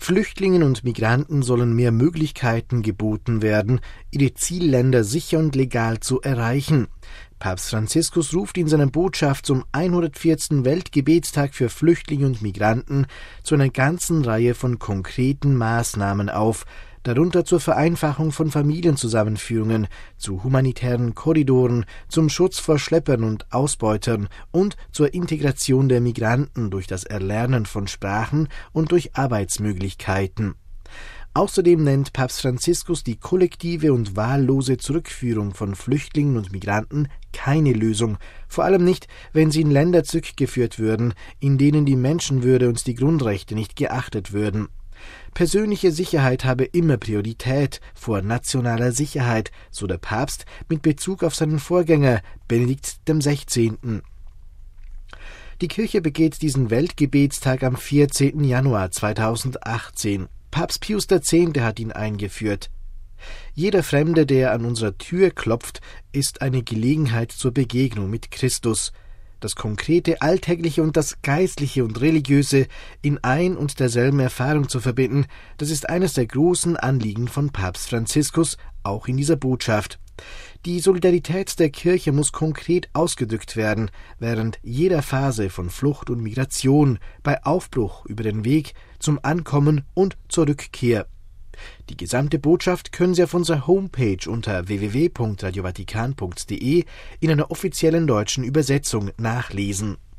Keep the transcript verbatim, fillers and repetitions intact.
Flüchtlingen und Migranten sollen mehr Möglichkeiten geboten werden, ihre Zielländer sicher und legal zu erreichen. Papst Franziskus ruft in seiner Botschaft zum hundertvierzigsten Weltgebetstag für Flüchtlinge und Migranten zu einer ganzen Reihe von konkreten Maßnahmen auf, darunter zur Vereinfachung von Familienzusammenführungen, zu humanitären Korridoren, zum Schutz vor Schleppern und Ausbeutern und zur Integration der Migranten durch das Erlernen von Sprachen und durch Arbeitsmöglichkeiten. Außerdem nennt Papst Franziskus die kollektive und wahllose Zurückführung von Flüchtlingen und Migranten keine Lösung, vor allem nicht, wenn sie in Länder zurückgeführt würden, in denen die Menschenwürde und die Grundrechte nicht geachtet würden. Persönliche Sicherheit habe immer Priorität vor nationaler Sicherheit, so der Papst mit Bezug auf seinen Vorgänger Benedikt der Sechzehnte. Die Kirche begeht diesen Weltgebetstag am vierzehnten Januar zweitausendachtzehn. Papst Pius der Zehnte hat ihn eingeführt. Jeder Fremde, der an unserer Tür klopft, ist eine Gelegenheit zur Begegnung mit Christus. Das konkrete, alltägliche und das geistliche und religiöse in ein und derselben Erfahrung zu verbinden, das ist eines der großen Anliegen von Papst Franziskus, auch in dieser Botschaft. Die Solidarität der Kirche muss konkret ausgedrückt werden, während jeder Phase von Flucht und Migration, bei Aufbruch über den Weg, zum Ankommen und zur Rückkehr. Die gesamte Botschaft können Sie auf unserer Homepage unter w w w punkt radio vatikan punkt d e in einer offiziellen deutschen Übersetzung nachlesen.